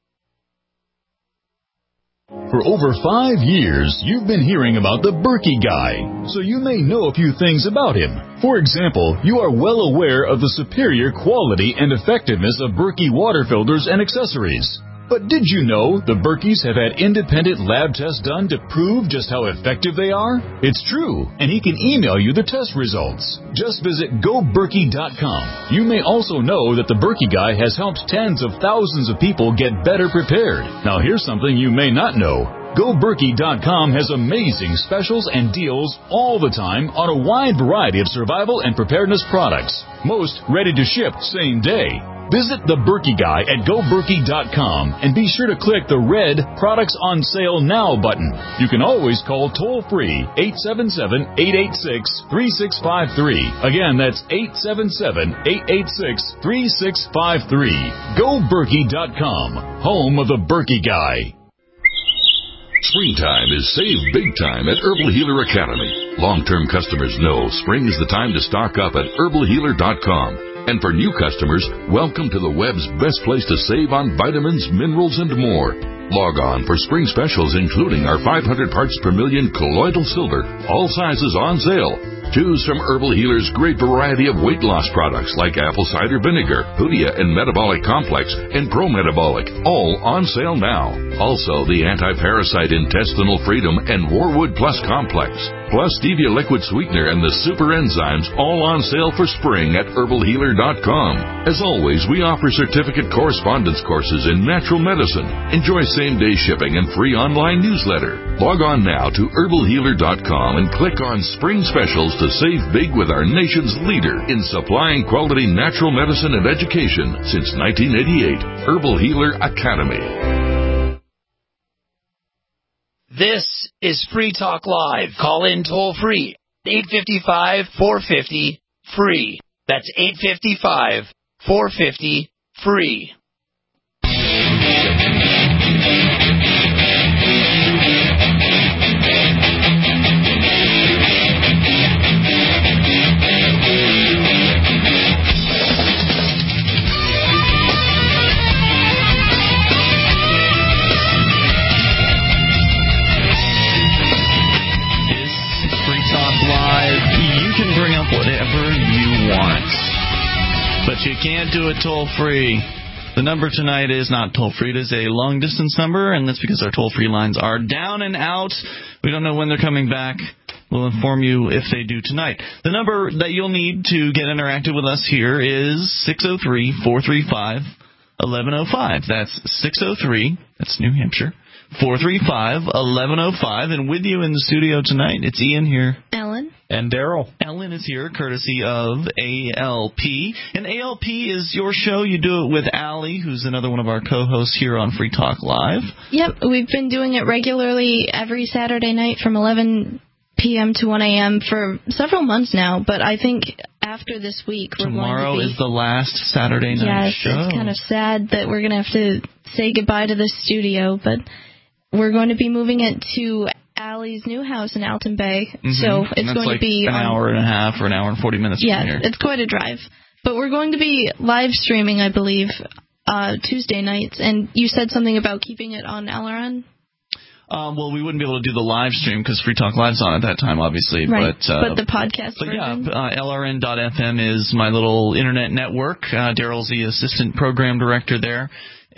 For over five years, you've been hearing about the Berkey guy, so you may know a few things about him. For example, you are well aware of the superior quality and effectiveness of Berkey water filters and accessories. But did you know the Berkeys have had independent lab tests done to prove just how effective they are? It's true, and he can email you the test results. Just visit go berkey dot com. You may also know that the Berkey guy has helped tens of thousands of people get better prepared. Now here's something you may not know. go berkey dot com has amazing specials and deals all the time on a wide variety of survival and preparedness products. Most ready to ship same day. Visit The Berkey Guy at go berkey dot com and be sure to click the red Products on Sale Now button. You can always call toll-free eight seven seven, eight eight six, three six five three. Again, that's eight seven seven, eight eight six, three six five three. go berkey dot com, home of The Berkey Guy. Springtime is save big time at Herbal Healer Academy. Long-term customers know spring is the time to stock up at herbal healer dot com. And for new customers, welcome to the web's best place to save on vitamins, minerals, and more. Log on for spring specials including our five hundred parts per million colloidal silver, all sizes on sale. Choose from Herbal Healer's great variety of weight loss products like apple cider vinegar, Hoodia and Metabolic Complex, and Pro Metabolic, all on sale now. Also, the Anti-Parasite Intestinal Freedom and Warwood Plus Complex, plus Stevia Liquid Sweetener and the Super Enzymes, all on sale for spring at herbal healer dot com. As always, we offer certificate correspondence courses in natural medicine. Enjoy same-day shipping and free online newsletter. Log on now to herbal healer dot com and click on Spring Specials to save big with our nation's leader in supplying quality natural medicine and education since nineteen eighty-eight, Herbal Healer Academy. This is Free Talk Live. Call in toll free, eight five five, four five zero, free. That's eight five five, four five zero, free. Whatever you want. But you can't do it toll-free. The number tonight is not toll-free. It is a long-distance number, and that's because our toll-free lines are down and out. We don't know when they're coming back. We'll inform you if they do tonight. The number that you'll need to get interactive with us here is six oh three, four three five, eleven oh five. That's six oh three, that's New Hampshire, four three five, eleven oh five. And with you in the studio tonight, it's Ian here. Ellen. And Daryl. Ellen is here, courtesy of A L P. And A L P is your show. You do it with Allie, who's another one of our co-hosts here on Free Talk Live. Yep, we've been doing it regularly every Saturday night from eleven p.m. to one a.m. for several months now. But I think after this week, we're Tomorrow going to be... is the last Saturday night yes, show. Yes, it's kind of sad that we're going to have to say goodbye to the studio, but we're going to be moving it to Allie's new house in Alton Bay, mm-hmm. so it's and that's going like to be an on, hour and a half or an hour and forty minutes yeah, from here. It's quite a drive. But we're going to be live streaming, I believe, uh, Tuesday nights. And you said something about keeping it on L R N? Um, well, we wouldn't be able to do the live stream because Free Talk Live's on at that time, obviously. Right, but, uh, but the podcast But version? yeah, uh, L R N dot F M is my little internet network. Uh, Daryl's the assistant program director there.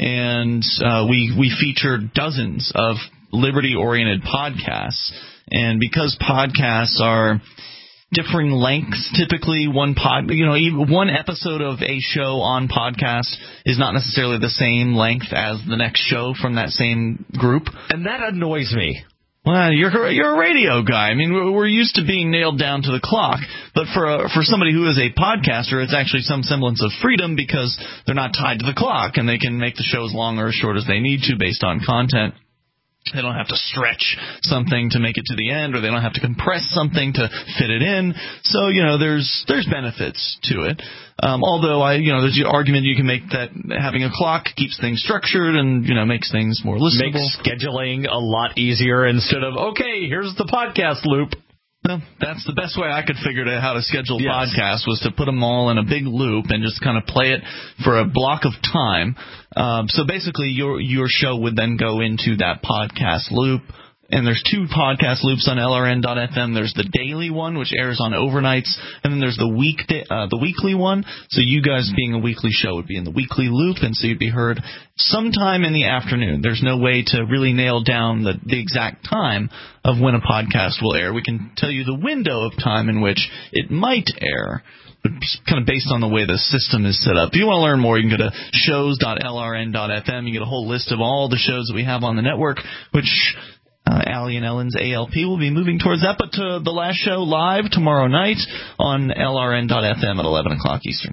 And uh, we we feature dozens of liberty-oriented podcasts. And because podcasts are differing lengths, typically one pod, you know, even one episode of a show on podcast is not necessarily the same length as the next show from that same group. And that annoys me. Well, you're you're a radio guy. I mean, we're, we're used to being nailed down to the clock, but for a, for somebody who is a podcaster, it's actually some semblance of freedom because they're not tied to the clock and they can make the shows long or as short as they need to based on content. They don't have to stretch something to make it to the end, or they don't have to compress something to fit it in. So, you know, there's there's benefits to it. Um, although, I, you know, there's the argument you can make that having a clock keeps things structured and, you know, makes things more listenable. Makes scheduling a lot easier instead of, okay, here's the podcast loop. Well, that's the best way I could figure out how to schedule yes. podcasts was to put them all in a big loop and just kind of play it for a block of time. Um, so basically, your your show would then go into that podcast loop. And there's two podcast loops on L R N dot F M. There's the daily one, which airs on overnights, and then there's the weekday, uh, the weekly one. So you guys being a weekly show would be in the weekly loop, and so you'd be heard sometime in the afternoon. There's no way to really nail down the, the exact time of when a podcast will air. We can tell you the window of time in which it might air, but kind of based on the way the system is set up. If you want to learn more, you can go to shows dot L R N dot F M. You get a whole list of all the shows that we have on the network, which... Uh, Allie and Ellen's A L P will be moving towards that, but to the last show live tomorrow night on L R N dot F M at eleven o'clock Eastern Time.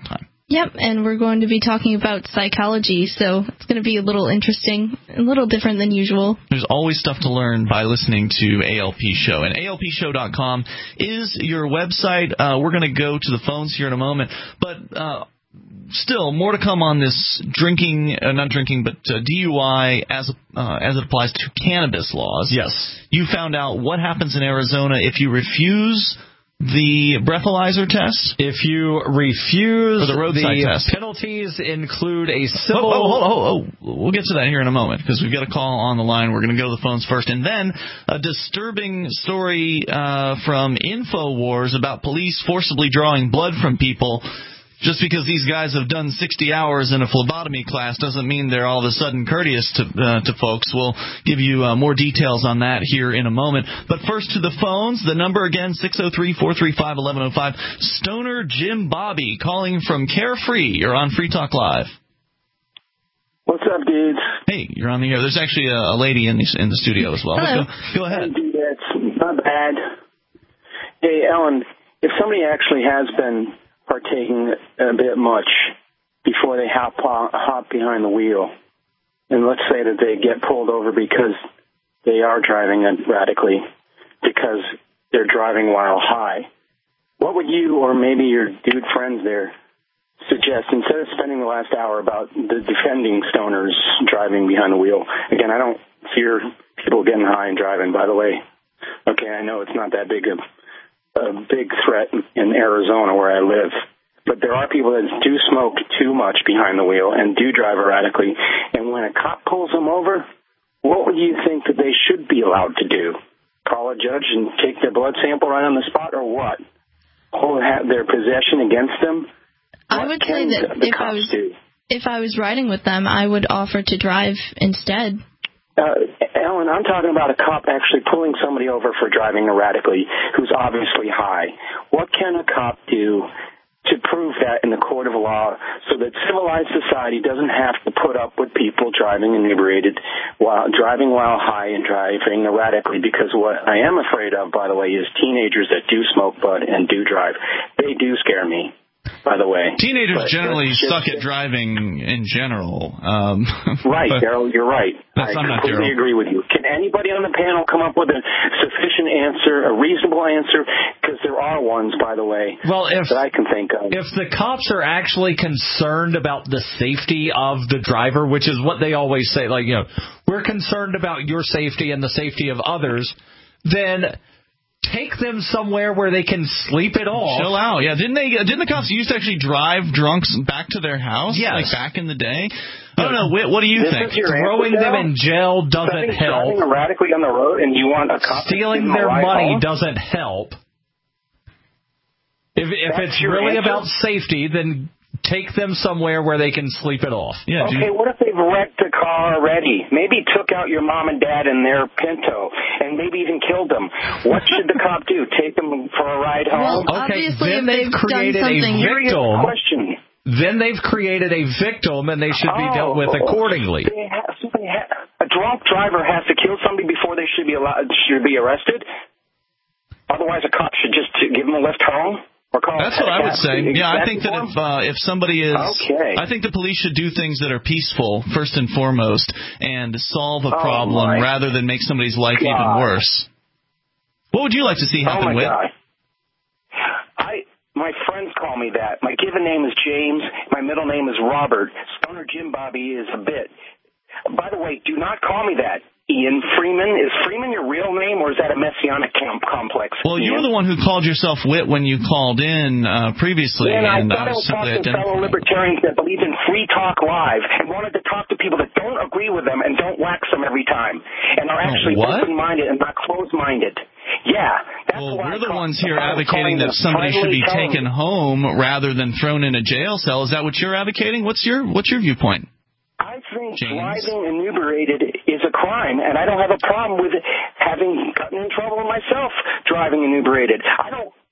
Yep, and we're going to be talking about psychology, so it's going to be a little interesting, a little different than usual. There's always stuff to learn by listening to A L P Show, and A L P show dot com is your website. Uh, we're going to go to the phones here in a moment, but uh, still, more to come on this drinking, uh, not drinking, but uh, D U I as uh, as it applies to cannabis laws. Yes. You found out what happens in Arizona if you refuse the breathalyzer test? If you refuse, or the roadside the test. Penalties include a civil... Oh, oh, oh, oh, we'll get to that here in a moment, because we've got a call on the line. We're going to go to the phones first. And then a disturbing story uh, from InfoWars about police forcibly drawing blood from people. Just because these guys have done sixty hours in a phlebotomy class doesn't mean they're all of a sudden courteous to uh, to folks. We'll give you uh, more details on that here in a moment. But first to the phones. The number again, six oh three, four three five, one one oh five. Stoner Jim Bobby calling from Carefree. You're on Free Talk Live. What's up, dudes? Hey, you're on the air. There's actually a, a lady in the, in the studio as well. Hello. Go, go ahead. Hey, that's not bad. Hey, Ellen, if somebody actually has been partaking a bit much before they hop hop behind the wheel, and let's say that they get pulled over because they are driving erratically, because they're driving while high, what would you or maybe your dude friends there suggest, instead of spending the last hour about the defending stoners driving behind the wheel? Again, I don't fear people getting high and driving, by the way. Okay, I know it's not that big of a big threat in Arizona where I live. But there are people that do smoke too much behind the wheel and do drive erratically. And when a cop pulls them over, what would you think that they should be allowed to do? Call a judge and take their blood sample right on the spot, or what? Hold their possession against them? I What would can say that the if I cops was do? if I was riding with them, I would offer to drive instead. Uh, Ellen, I'm talking about a cop actually pulling somebody over for driving erratically who's obviously high. What can a cop do to prove that in the court of law so that civilized society doesn't have to put up with people driving inebriated, while driving while high and driving erratically? Because what I am afraid of, by the way, is teenagers that do smoke bud and do drive. They do scare me, by the way. Teenagers But generally just- suck at driving in general. Um, Right, but Daryl, you're right. I That's, I'm not completely Daryl. agree with you. Can anybody on the panel come up with a sufficient answer, a reasonable answer? Because there are ones, by the way, well, if, that I can think of. If the cops are actually concerned about the safety of the driver, which is what they always say, like, you know, we're concerned about your safety and the safety of others, then take them somewhere where they can sleep it off. Chill out. Yeah, didn't they? Didn't the cops used to actually drive drunks back to their house? Yes. Like back in the day. I don't know. Whit, what do you This think? is your Throwing answer, them Daryl? in jail doesn't Somebody's help. driving erratically on the road, and you want a cop to Stealing give them a their ride money home? doesn't help. If, if That's it's your really answer? about safety, then take them somewhere where they can sleep it off. Yeah. Okay, what if they've wrecked a car already? Maybe took out your mom and dad in their Pinto, and maybe even killed them. What should the cop do? Take them for a ride home? Well, Okay, obviously, then if they've they've done created something- a Serious victim. question. Then they've created a victim, and they should be dealt with Oh, accordingly. they ha- somebody ha- a drunk driver has to kill somebody before they should be allowed, should be arrested. Otherwise, a cop should just give them a lift home. Or call That's what I would say. Yeah, I think that form? if uh, if somebody is, Okay. I think the police should do things that are peaceful first and foremost, and solve a Oh, problem my rather than make somebody's life God. even worse. What would you like to see happen, Oh my Whit? God. I my friends call me that. My given name is James. My middle name is Robert. Stoner Jim Bobby is a bit. By the way, do not call me that. Ian Freeman. Is Freeman your real name, or is that a messianic camp complex? Well, you were the one who called yourself Whit when you called in uh, previously, And I and thought I I was was simply talking to fellow identifying. libertarians that believe in free talk live and wanted to talk to people that don't agree with them and don't wax them every time and are actually what? open-minded and not closed-minded. Yeah, that's Well, why we're I the call- ones here I was calling advocating that the somebody should be friendly taken tone. home rather than thrown in a jail cell. Is that what you're advocating? What's your What's your viewpoint? I think James? driving inebriated is a crime, and I don't have a problem with having gotten in trouble myself driving inebriated. I don't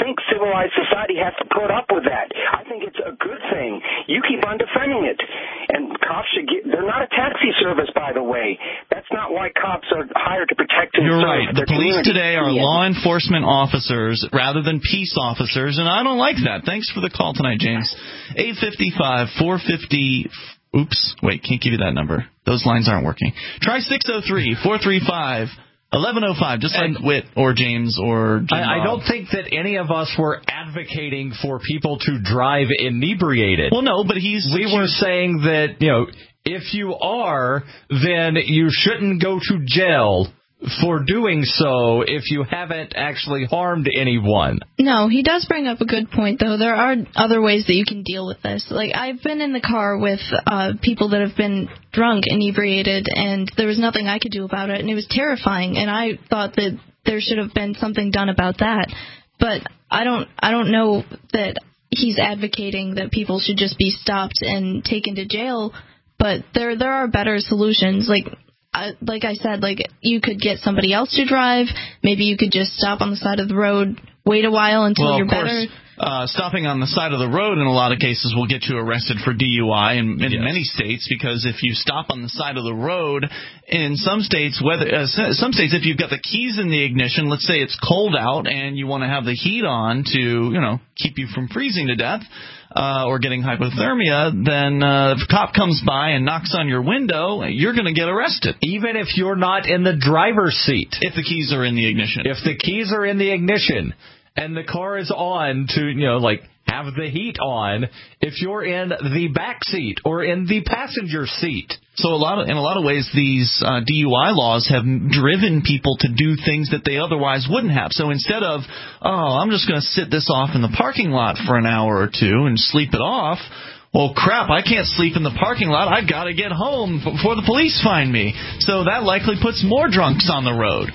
think civilized society has to put up with that. I think it's a good thing. You keep on defending it. And cops should get, they're not a taxi service, by the way. That's not why cops are hired to protect and You're serve right. The their police community. today are Yeah. law enforcement officers rather than peace officers, and I don't like that. Thanks for the call tonight, James. eight five five, four five zero Oops. Wait, can't give you that number. Those lines aren't working. Try six oh three, four three five, eleven oh five, just like Whit or James or Jim I, I Bob. don't think that any of us were advocating for people to drive inebriated. Well, no, but he's... We were saying that, you know, if you are, then you shouldn't go to jail for doing so if you haven't actually harmed anyone. No, he does bring up a good point, though. There are other ways that you can deal with this. Like, I've been in the car with uh, people that have been drunk, inebriated, and there was nothing I could do about it, and it was terrifying, and I thought that there should have been something done about that. But I don't, I don't know that he's advocating that people should just be stopped and taken to jail, but there, there are better solutions. Like, I, like I said, like you could get somebody else to drive. Maybe you could just stop on the side of the road, wait a while until well, you're of course, better. Uh, stopping on the side of the road in a lot of cases will get you arrested for D U I in, in yes. many states, because if you stop on the side of the road, in some states, whether uh, some states, if you've got the keys in the ignition, let's say it's cold out and you want to have the heat on to, you know, keep you from freezing to death, Uh, or getting hypothermia, then uh, if a cop comes by and knocks on your window, you're going to get arrested. Even if you're not in the driver's seat. If the keys are in the ignition. If the keys are in the ignition and the car is on to, you know, like have the heat on, if you're in the back seat or in the passenger seat. So a lot of, in a lot of ways, these uh, D U I laws have driven people to do things that they otherwise wouldn't have. So instead of, oh, I'm just going to sit this off in the parking lot for an hour or two and sleep it off, well, crap, I can't sleep in the parking lot. I've got to get home before the police find me. So that likely puts more drunks on the road.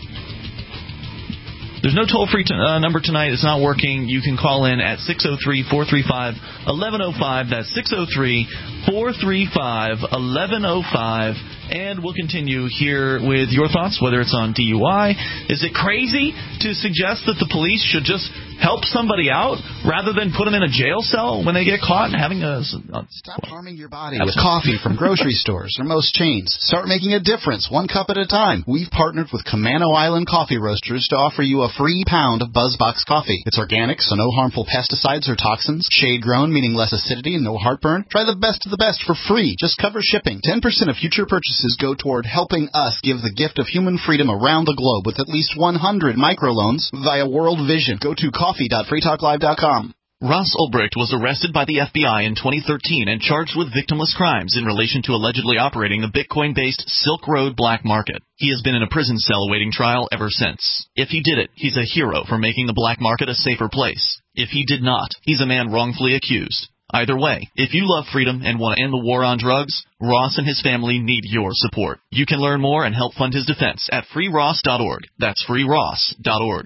There's no toll-free t- uh, number tonight. It's not working. You can call in at six oh three, four three five, eleven oh five. That's six oh three, four three five, eleven oh five. And we'll continue here with your thoughts, whether it's on D U I. Is it crazy to suggest that the police should just help somebody out rather than put them in a jail cell when they get caught having a... Uh, Stop harming your body with coffee from grocery stores or most chains. Start making a difference, one cup at a time. We've partnered with Camano Island Coffee Roasters to offer you a free pound of BuzzBox coffee. It's organic, so no harmful pesticides or toxins. Shade-grown, meaning less acidity and no heartburn. Try the best of the best for free. Just cover shipping. ten percent of future purchases go toward helping us give the gift of human freedom around the globe with at least one hundred microloans via World Vision. Go to coffee dot free talk live dot com. Ross Ulbricht was arrested by the F B I in twenty thirteen and charged with victimless crimes in relation to allegedly operating the Bitcoin-based Silk Road black market. He has been in a prison cell awaiting trial ever since. If he did it, he's a hero for making the black market a safer place. If he did not, he's a man wrongfully accused. Either way, if you love freedom and want to end the war on drugs, Ross and his family need your support. You can learn more and help fund his defense at free ross dot org. That's free ross dot org.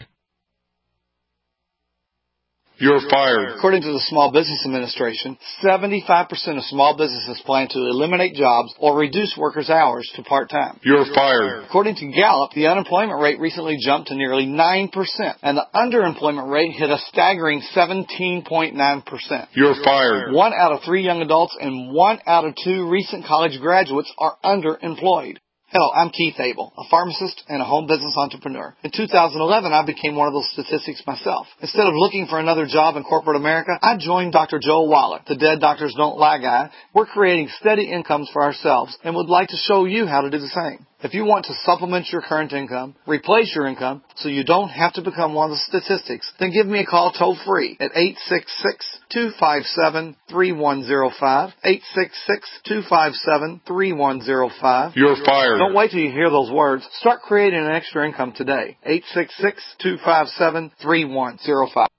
You're fired. According to the Small Business Administration, seventy-five percent of small businesses plan to eliminate jobs or reduce workers' hours to part-time. You're fired. According to Gallup, the unemployment rate recently jumped to nearly nine percent, and the underemployment rate hit a staggering seventeen point nine percent. You're fired. One out of three young adults and one out of two recent college graduates are underemployed. Hello, I'm Keith Abel, a pharmacist and a home business entrepreneur. In two thousand eleven, I became one of those statistics myself. Instead of looking for another job in corporate America, I joined Doctor Joel Wallach, the Dead Doctors Don't Lie guy. We're creating steady incomes for ourselves and would like to show you how to do the same. If you want to supplement your current income, replace your income, so you don't have to become one of the statistics, then give me a call toll-free at eight six six, two five seven, three one zero five, eight six six, two five seven, three one zero five. You're fired. Don't wait till you hear those words. Start creating an extra income today. eight six six, two five seven, three one zero five.